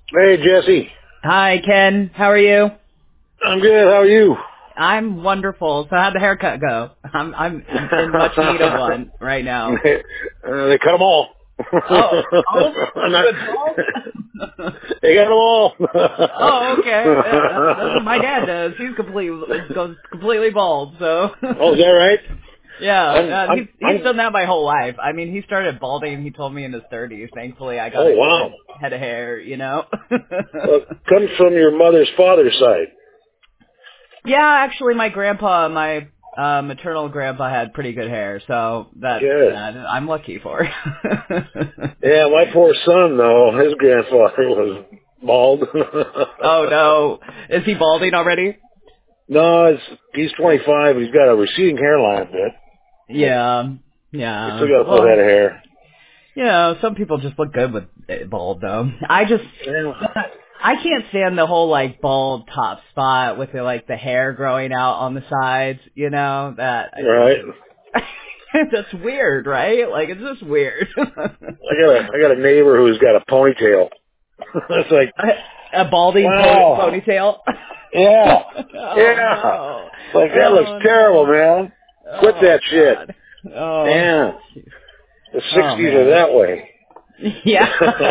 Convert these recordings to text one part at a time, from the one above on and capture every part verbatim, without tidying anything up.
Hey, Jesse. Hi, Ken. How are you? I'm good. How are you? I'm wonderful. So how'd the haircut go? I'm I'm in much need of one right now. they, uh, they cut them all. Oh, all of them? I'm not, With balls? they got them all. Oh, okay. Yeah, that's that's what my dad does. He's completely goes completely bald. So. Oh, is that right? Yeah, I'm, uh, he's I'm, he's I'm, done that my whole life. I mean, he started balding. He told me in his thirties. Thankfully, I got oh, a wow. good head of hair. You know. Well, it comes from your mother's father's side. Yeah, actually, my grandpa, my uh, maternal grandpa, had pretty good hair, so that Good. that I'm lucky for. Yeah, my poor son, though, his grandfather was bald. Oh no, is he balding already? no, it's, he's twenty-five. He's got a receding hairline a bit. Yeah, He's still yeah. got a full head Well, of hair. you know, some people just look good with it bald, though. I just, Yeah. I can't stand the whole like bald top spot with the like the hair growing out on the sides. You know that I think Right. is. That's weird, right? Like it's just weird. I got a I got a neighbor who's got a ponytail. It's like, A, a balding po- wow. ponytail. Yeah. Oh Yeah. no! It's like, that looks Oh terrible, no! man. Quit Oh that shit. god! Oh, Yeah. The oh sixties are man! that way. Yeah.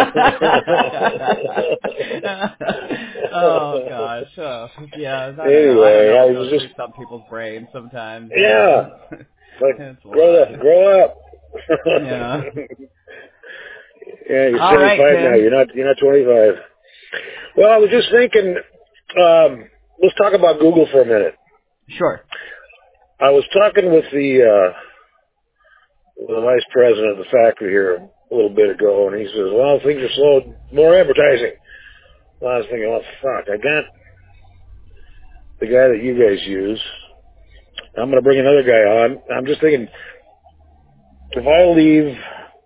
Oh gosh. Oh yeah. I don't know. I don't Anyway, know I what was goes just, through some people's brains sometimes. You know. yeah. Like, It's grow wild. up. Grow up. Yeah. Yeah, you're All right, seventy-five now. Ken. You're not, you're not twenty-five. Well, I was just thinking, um, let's talk about Google for a minute. Sure. I was talking with the, uh, the vice president of the factory here a little bit ago, and he says, well, things are slow. More advertising. Well, I was thinking, oh, fuck, I got the guy that you guys use. I'm going to bring another guy on. I'm just thinking, if I leave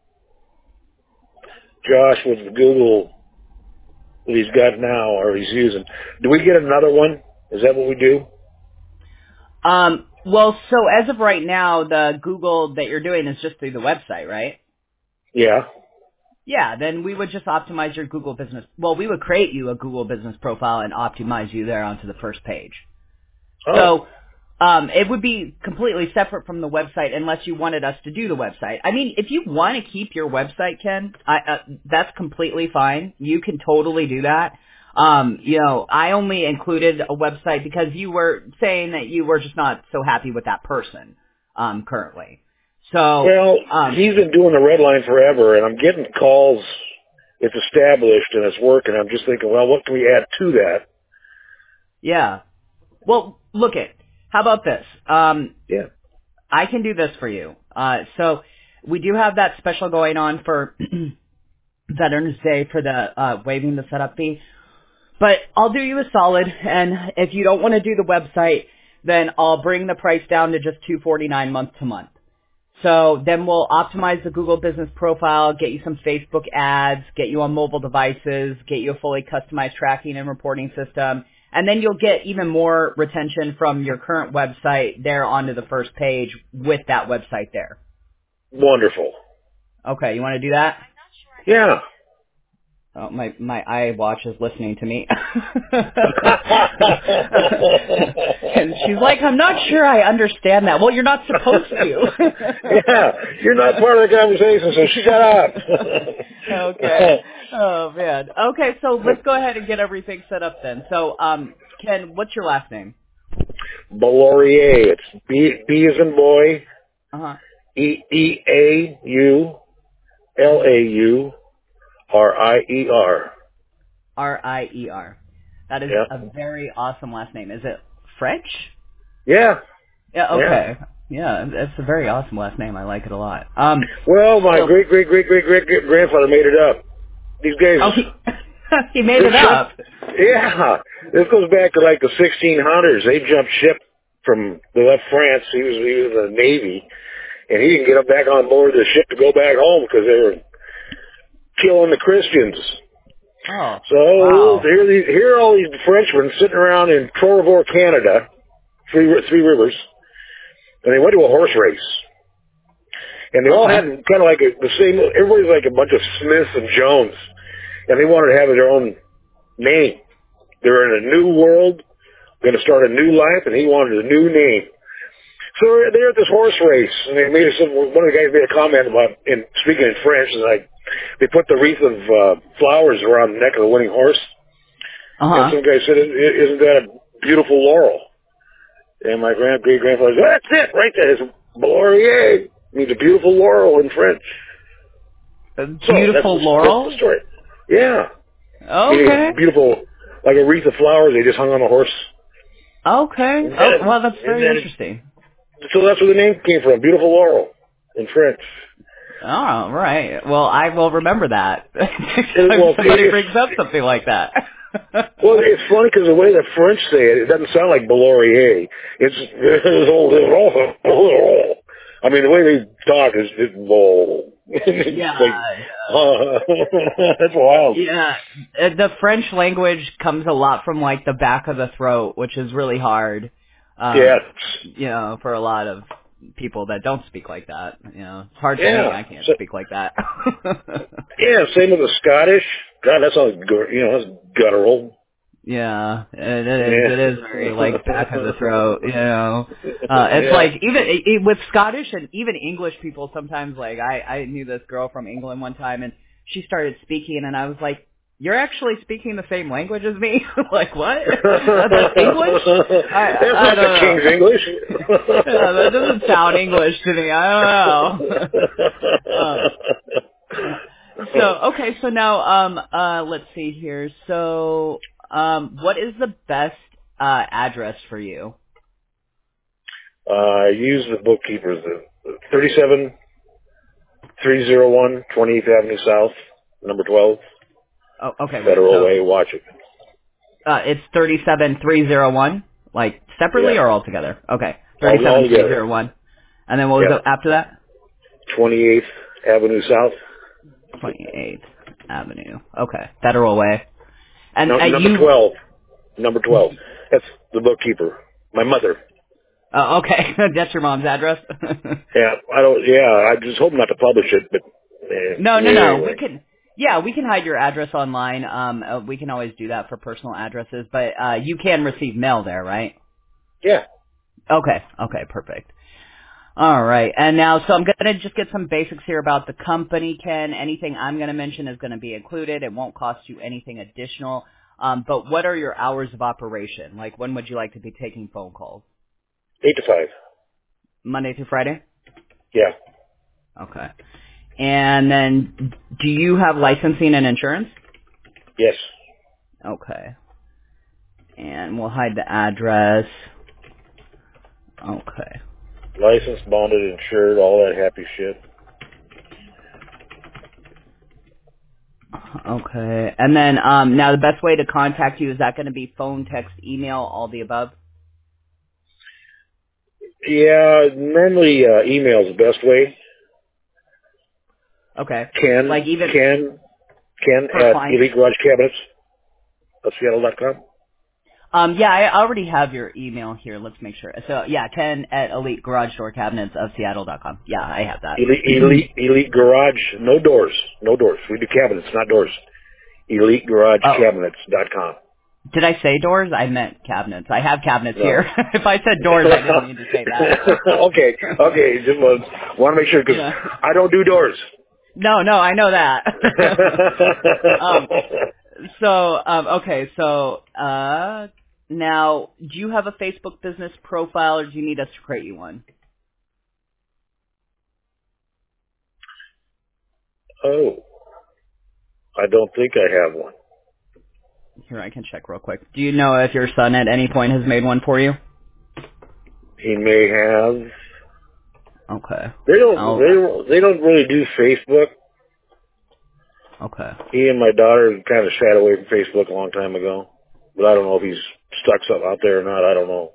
Josh with the Google that he's got now or he's using, do we get another one? Is that what we do? Um. Well, so as of right now, the Google that you're doing is just through the website, right? Yeah. Yeah, then we would just optimize your Google business. Well, we would create you a Google business profile and optimize you there onto the first page. Oh, So um, it would be completely separate from the website unless you wanted us to do the website. I mean, if you want to keep your website, Ken, I, uh, that's completely fine. You can totally do that. Um, you know, I only included a website because you were saying that you were just not so happy with that person um, currently. So, well, um, he's been doing the red line forever, and I'm getting calls. It's established and it's working. I'm just thinking, well, what can we add to that? yeah. Well, look it. How about this? Um, Yeah. I can do this for you. Uh, so we do have that special going on for Veterans Day for the uh, waiving the setup fee. But I'll do you a solid, and if you don't want to do the website, then I'll bring the price down to just two forty-nine month to month. So then we'll optimize the Google business profile, get you some Facebook ads, get you on mobile devices, get you a fully customized tracking and reporting system, and then you'll get even more retention from your current website there onto the first page with that website there. Wonderful. Okay, you want to do that? Yeah. Oh, my my iWatch is listening to me. And she's like, I'm not sure I understand that. Well, you're not supposed Yeah. You're not to. part of the conversation, so shut up. Okay. Oh man. Okay, so let's go ahead and get everything set up then. So, um, Ken, what's your last name? Belaurier. It's B, B as in boy, Uh huh. E, E, A, U, L, A, U, R, I, E, R. R I E R. That is Yeah. a very awesome last name. Is it French? Yeah. Yeah. Yeah. Okay. Yeah, it's a very awesome last name. I like it a lot. Um. Well, my So. great, great, great, great, great, great grandfather made it up. These guys, Oh, he he made this it ship, up. yeah, this goes back to like the sixteen hundreds. They jumped ship from, they left France. He was, he was in the Navy, and he didn't get up back on board the ship to go back home because they were killing the Christians. Oh. So Wow. here, are these, here are all these Frenchmen sitting around in Trois-Rivières, Canada, Three, Three Rivers, and they went to a horse race. And they all Okay. had kind of like a, the same, everybody's like a bunch of Smiths and Jones, and they wanted to have their own name. They're in a new world, going to start a new life, and he wanted a new name. So they're at this horse race, and they made some. One of the guys made a comment about, in speaking in French, and like they put the wreath of uh, flowers around the neck of the winning horse, Uh-huh. and some guy said, "Isn't that a beautiful laurel?" And my grand great grandfather said, "That's it, right there. It's laurier. Means a beautiful laurel in French." A So beautiful that's, laurel? That's the story. Yeah. Okay. Beautiful, like a wreath of flowers they just hung on a horse. Okay. And Oh, then, well, that's very then, interesting. so that's where the name came from, beautiful laurel, in French. Oh, right. Well, I will remember that. Well, Somebody it's, brings up something like that. well, it's funny because the way the French say it, it doesn't sound like Laurier. It's, it's old, it's, I mean, the way they talk is just, whoa. Yeah. Like, uh, that's wild. Yeah. Uh, The French language comes a lot from, like, the back of the throat, which is really hard. Um, Yes. You know, for a lot of people that don't speak like that. You know, it's hard for Yeah. me. I can't So, speak like that. yeah, same with the Scottish. God, that sounds good. You know, that's guttural. Yeah, it is. Yeah. It is very like back of the throat. You know, uh, it's Yeah. like even it, it, with Scottish and even English people sometimes. Like I, I knew this girl from England one time, and she started speaking, and I was like, "You're actually speaking the same language as me?" Like what? That's English? I, That's I not don't the know. King's English. Yeah, that doesn't sound English to me. I don't know. uh, So okay, so now um uh let's see here. So um what is the best uh address for you? uh, I use the bookkeepers, the thirty-seven three oh one twenty-eighth Avenue South, number twelve, Oh, okay, wait. Federal So Way, Washington. uh it's thirty-seven three oh one, like separately Yeah. or all together? Okay. All, all thirty-seven three together. oh one. And then what was Yeah. it after that? twenty-eighth Avenue South. twenty-eighth Avenue. Okay. Federal Way. And No, uh, number you twelve. Number twelve. That's the bookkeeper. My mother. uh, okay, that's your mom's address? Yeah, I don't. Yeah, I just hope not to publish it, but No, eh, no, no. We anyway. can, yeah, we can hide your address online. Um, uh, we can always do that for personal addresses, but uh, you can receive mail there, right? Yeah. Okay, okay, perfect. All right, and now, so I'm gonna just get some basics here about the company, Ken. Anything I'm gonna mention is gonna be included. It won't cost you anything additional. Um, but what are your hours of operation? Like, when would you like to be taking phone calls? Eight to five. Monday through Friday? Yeah. Okay. And then, do you have licensing and insurance? Yes. Okay. And we'll hide the address. Okay. Licensed, bonded, insured, all that happy shit. Okay. And then, um, now the best way to contact you, is that going to be phone, text, email, all the above? Yeah, normally uh, email is the best way. Okay. Ken, Like even Ken, Ken for at clients? Elite Garage Cabinets of Seattle dot com. Um, yeah, I already have your email here. Let's make sure. So, yeah, Ken at Elite Garage Door Cabinets of Seattle dot com. Yeah, I have that. Elite, Elite, Elite Garage, no doors, no doors. We do cabinets, not doors. Elite Garage Oh, Cabinets dot com. did I say doors? I meant cabinets. I have cabinets No. here. If I said doors, I didn't mean to say that. okay, okay. Just want, want to make sure because Yeah. I don't do doors. No, no, I know that. um, so, um, okay, so, uh, now, do you have a Facebook business profile, or do you need us to create you one? Oh, I don't think I have one. Here, I can check real quick. Do you know if your son at any point has made one for you? He may have. Okay. They don't. I'll, They don't. They don't really do Facebook. okay. He and my daughter kind of sat away from Facebook a long time ago, but I don't know if he's stuck something out there or not. I don't know.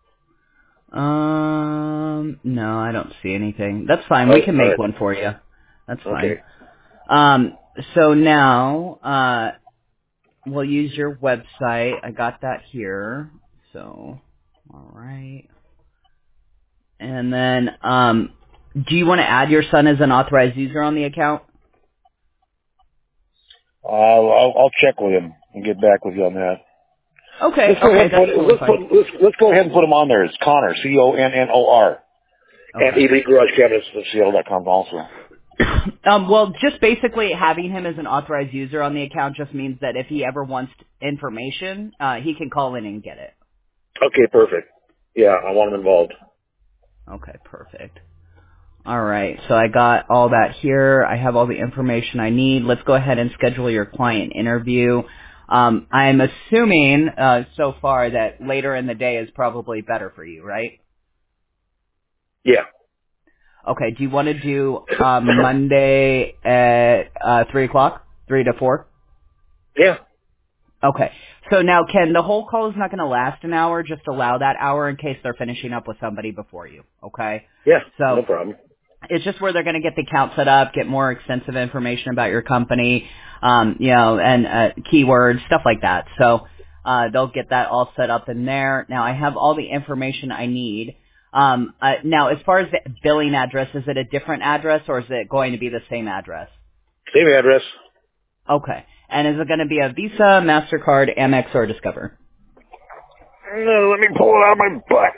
Um, no, I don't see anything. That's fine. Oh, We can all make right. one for you. That's fine. Okay. Um, so now, uh, we'll use your website. I got that here. So, all right. And then, um, do you want to add your son as an authorized user on the account? I'll I'll, I'll check with him. and get back with you on that. Okay, Let's go okay, ahead and that's put, totally let's, fine. put, let's, let's go ahead and put him on there. It's Connor, C O N N O R, Okay. and Elite Garage Cabinets at Seattle dot com also. Um, well, just basically having him as an authorized user on the account just means that if he ever wants information, uh, he can call in and get it. Okay, perfect. Yeah, I want him involved. Okay, perfect. All right, so I got all that here. I have all the information I need. Let's go ahead and schedule your client interview. Um, I'm assuming uh, so far that later in the day is probably better for you, right? Yeah. Okay, do you want to do um, Monday at uh, three o'clock, three to four? Yeah. Okay. So now, Ken, the whole call is not going to last an hour. Just allow that hour in case they're finishing up with somebody before you. Okay. Yeah. So No problem. it's just where they're going to get the account set up, get more extensive information about your company, um, you know, and uh, keywords, stuff like that. So uh, they'll get that all set up in there. Now I have all the information I need. Um, uh, now, as far as the billing address, is it a different address or is it going to be the same address? Same address. Okay. And is it going to be a Visa, MasterCard, Amex, or Discover? No, let me pull it out of my butt.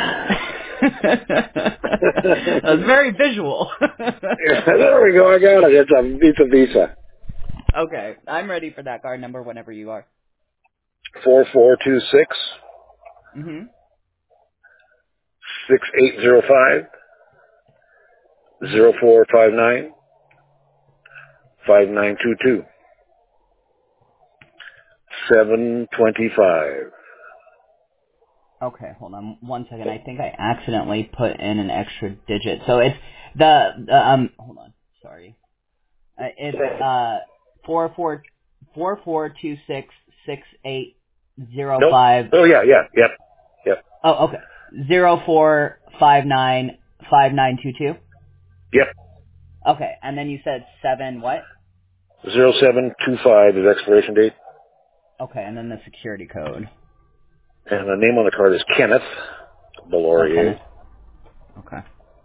That was very visual. Yeah, there we go. I got it. It's a, it's a Visa. Okay. I'm ready for that card number whenever you are. Four four two six Mm-hmm. six eight zero five Mm-hmm. zero four five nine five nine two two seven twenty five. Okay, hold on one second. I think I accidentally put in an extra digit. So it's the, the um. Hold on. Sorry. Uh, it's uh four four four four two six six eight zero Nope. five. Oh yeah, yeah, yep, yep, Oh, okay. Zero four five nine five nine two two. yep. Okay, and then you said seven what? Zero seven two five is expiration date, Okay, and then the security code. and the name on the card is Kenneth Oh, Kenneth. Belaurier. Okay.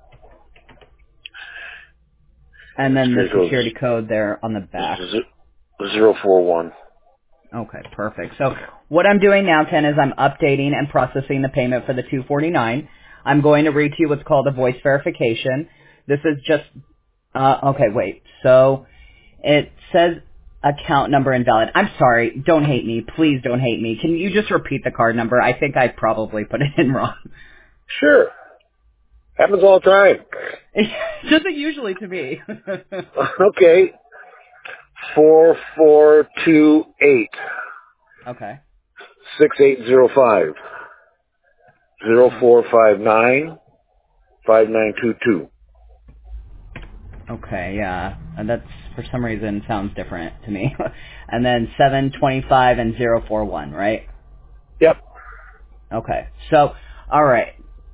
And then the Security security code code there on the back. is zero four one. Okay, perfect. So what I'm doing now, Ken, is I'm updating and processing the payment for the two forty-nine. I'm going to read to you what's called a voice verification. This is just, uh, okay, wait. So it says account number invalid. I'm sorry. Don't hate me. Please don't hate me. Can you just repeat the card number? I think I probably put it in wrong. Sure. Happens all the time. It doesn't usually to me. Okay. Four four two eight Okay. six eight zero five zero Uh-huh. four five nine five nine two two. Okay, yeah. And that's, for some reason, sounds different to me. And then seven twenty-five and zero four one, right? Yep. Okay. So, all right.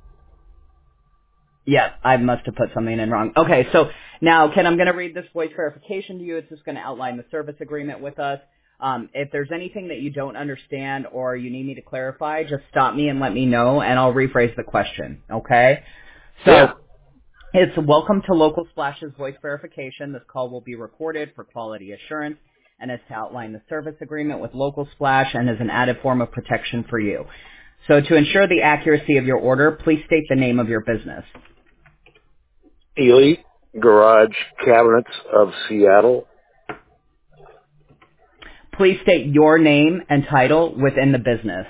Yeah, I must have put something in wrong. Okay, so now, Ken, I'm going to read this voice verification to you. It's just going to outline the service agreement with us. Um, if there's anything that you don't understand or you need me to clarify, just stop me and let me know, and I'll rephrase the question, okay? So, Yeah. it's welcome to Local Splash's voice verification. This call will be recorded for quality assurance and is to outline the service agreement with Local Splash and is an added form of protection for you. So to ensure the accuracy of your order, please state the name of your business. Elite Garage Cabinets of Seattle. Please state your name and title within the business.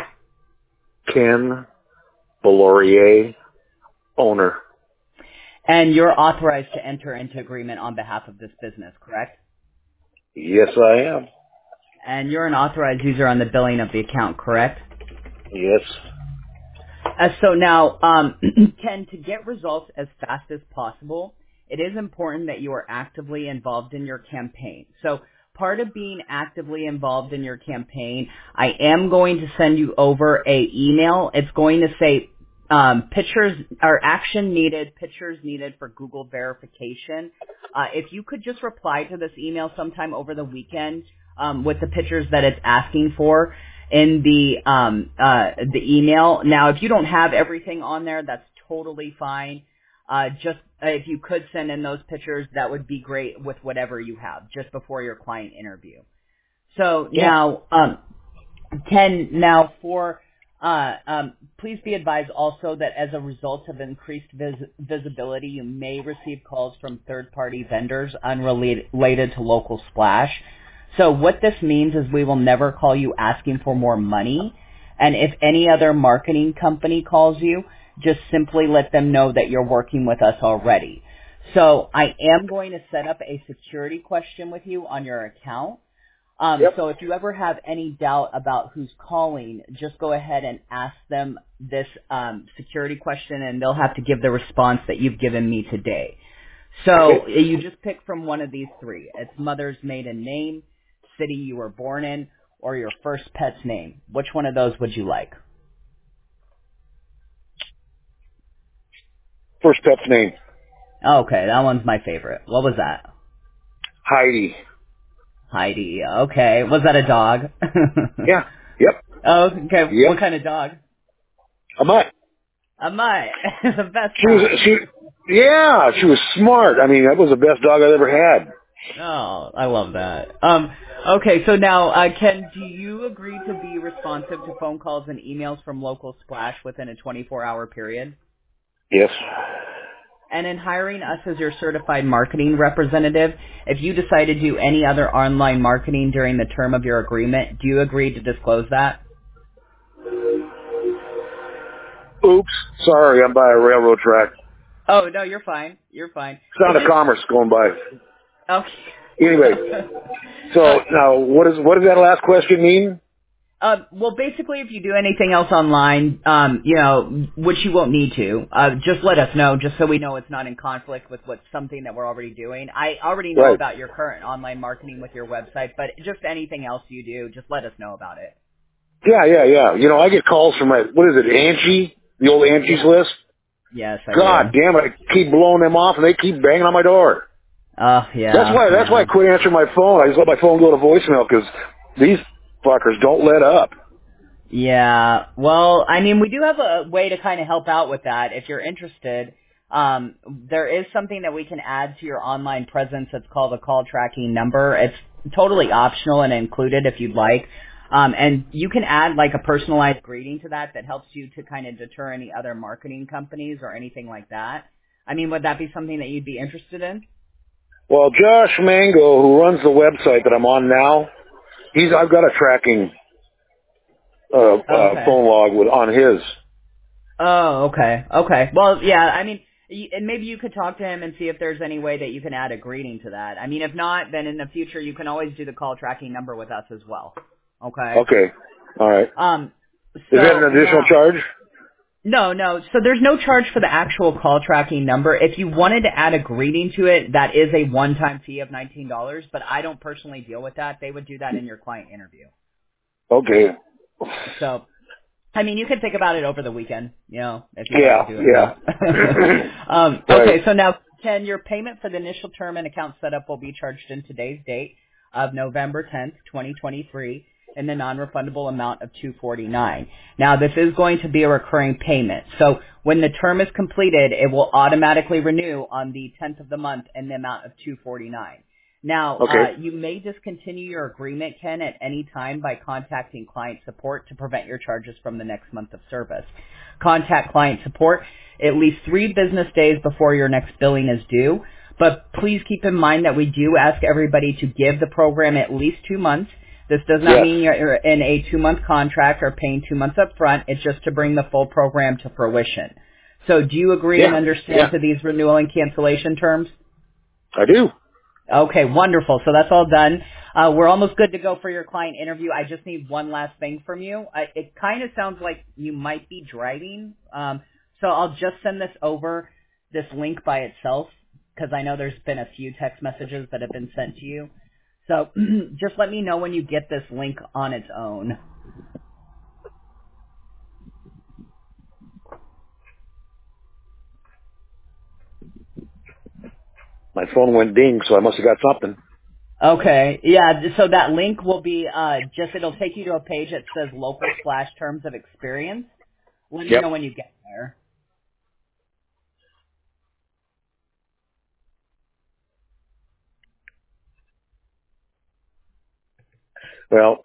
Ken Belaurier, owner. And you're authorized to enter into agreement on behalf of this business, correct? Yes, I am. And you're an authorized user on the billing of the account, correct? Yes. Uh, so now, um, Ken, to get results as fast as possible, it is important that you are actively involved in your campaign. So part of being actively involved in your campaign, I am going to send you over a email. It's going to say um, pictures or action needed, pictures needed for Google verification. Uh, if you could just reply to this email sometime over the weekend um, with the pictures that it's asking for in the um, uh, the email. Now, if you don't have everything on there, that's totally fine. Uh, just uh, if you could send in those pictures, that would be great with whatever you have just before your client interview. So Yeah. now, um, Ken, now for, uh, um, please be advised also that as a result of increased vis- visibility, you may receive calls from third-party vendors unrelated related to Local Splash. So what this means is we will never call you asking for more money. And if any other marketing company calls you, just simply let them know that you're working with us already. So I am going to set up a security question with you on your account. Um, Yep. so if you ever have any doubt about who's calling, just go ahead and ask them this um, security question, and they'll have to give the response that you've given me today. So Okay. you just pick from one of these three. It's mother's maiden name, city you were born in, or your first pet's name. Which one of those would you like? First pet's name, Okay, that one's my favorite. What was that? Heidi. Heidi. Okay. Was that a dog? Yeah. Yep. Oh, okay. Yep. What kind of dog? A mutt. A mutt. The best She was, kind. she, yeah, she was smart. I mean, that was the best dog I ever had. Oh, I love that. Um, okay, so now, uh, Ken, do you agree to be responsive to phone calls and emails from Local Splash within a twenty-four hour period? Yes. And in hiring us as your certified marketing representative, if you decide to do any other online marketing during the term of your agreement, do you agree to disclose that? Oops. Sorry, I'm by a railroad track. Oh, no, you're fine. You're fine. Sound It's of commerce going by. just, Anyway, okay. so uh, now what is what does that last question mean? Uh, well, basically, if you do anything else online, um, you know, which you won't need to, uh, just let us know, just so we know it's not in conflict with what's something that we're already doing. I already know Right. about your current online marketing with your website, but just anything else you do, just let us know about it. Yeah, yeah, yeah. You know, I get calls from my what is it, Angie? The old Angie's Yeah. list. Yes, I God do. damn it! I keep blowing them off, and they keep banging on my door. Oh, That's yeah, why. That's why I yeah. quit answering my phone. I just let my phone go to voicemail because these fuckers don't let up. Yeah. Well, I mean, we do have a way to kind of help out with that if you're interested. Um, there is something that we can add to your online presence that's called a call tracking number. It's totally optional and included if you'd like. Um, and you can add like a personalized greeting to that that helps you to kind of deter any other marketing companies or anything like that. I mean, would that be something that you'd be interested in? Well, Josh Mango, who runs the website that I'm on now, he's I've got a tracking uh, uh, Okay. phone log with on his. Oh, okay, okay. Well, yeah, I mean, y- and maybe you could talk to him and see if there's any way that you can add a greeting to that. I mean, if not, then in the future you can always do the call tracking number with us as well. Okay. Okay. All right. Um. Is that an So additional now, charge? no, no. So there's no charge for the actual call tracking number. If you wanted to add a greeting to it, that is a one-time fee of nineteen dollars. But I don't personally deal with that. They would do that in your client interview. Okay. So I mean, you can think about it over the weekend, you know, if you'd like to Yeah. do it Yeah. now. um, Right. okay, so now, Ken, your payment for the initial term and account setup will be charged in today's date of November tenth, twenty twenty-three, in the non-refundable amount of two hundred forty-nine dollars. Now, this is going to be a recurring payment. So when the term is completed, it will automatically renew on the tenth of the month in the amount of two hundred forty-nine dollars. Now, uh, Okay. you may discontinue your agreement, Ken, at any time by contacting client support to prevent your charges from the next month of service. Contact client support at least three business days before your next billing is due. But please keep in mind that we do ask everybody to give the program at least two months. This does not Yes. mean you're in a two-month contract or paying two months up front. It's just to bring the full program to fruition. So do you agree and Yeah. understand Yeah. to these renewal and cancellation terms? I do. Okay, wonderful. So that's all done. Uh, we're almost good to go for your client interview. I just need one last thing from you. Uh, it kind of sounds like you might be driving. Um, so I'll just send this over, this link by itself, because I know there's been a few text messages that have been sent to you. So just let me know when you get this link on its own. My phone went ding, so I must have got something. Okay, yeah, so that link will be uh, just, it'll take you to a page that says Local Splash Terms of Experience. Let me Yep. know when you get there. Well,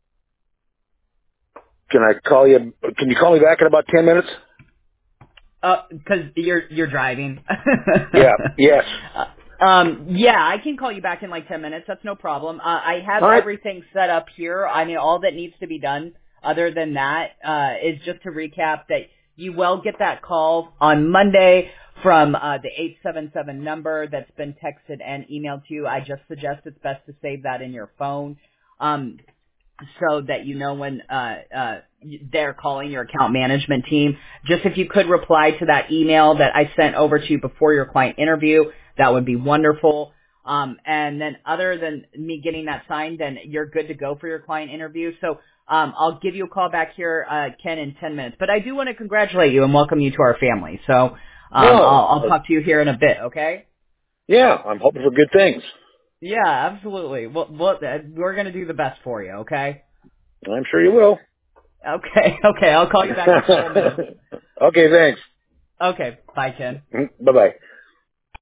can I call you? Can you call me back in about ten minutes? Uh, cause you're, you're driving. Yeah, yes. Uh, um, yeah, I can call you back in like ten minutes. That's no problem. Uh, I have All right. everything set up here. I mean, all that needs to be done other than that, uh, is just to recap that you will get that call on Monday from, uh, the eight seven seven number that's been texted and emailed to you. I just suggest it's best to save that in your phone. Um, so that you know when uh, uh, they're calling your account management team. Just if you could reply to that email that I sent over to you before your client interview, that would be wonderful. Um, and then other than me getting that signed, then you're good to go for your client interview. So um, I'll give you a call back here, uh, Ken, in ten minutes. But I do want to congratulate you and welcome you to our family. So um, No. I'll, I'll talk to you here in a bit, okay? Yeah, I'm hoping for good things. Yeah, absolutely. Well, we'll, uh, we're going to do the best for you, okay? I'm sure you will. Okay, okay. I'll call you back in a couple minutes. Okay, thanks. Okay, bye, Ken. Bye-bye.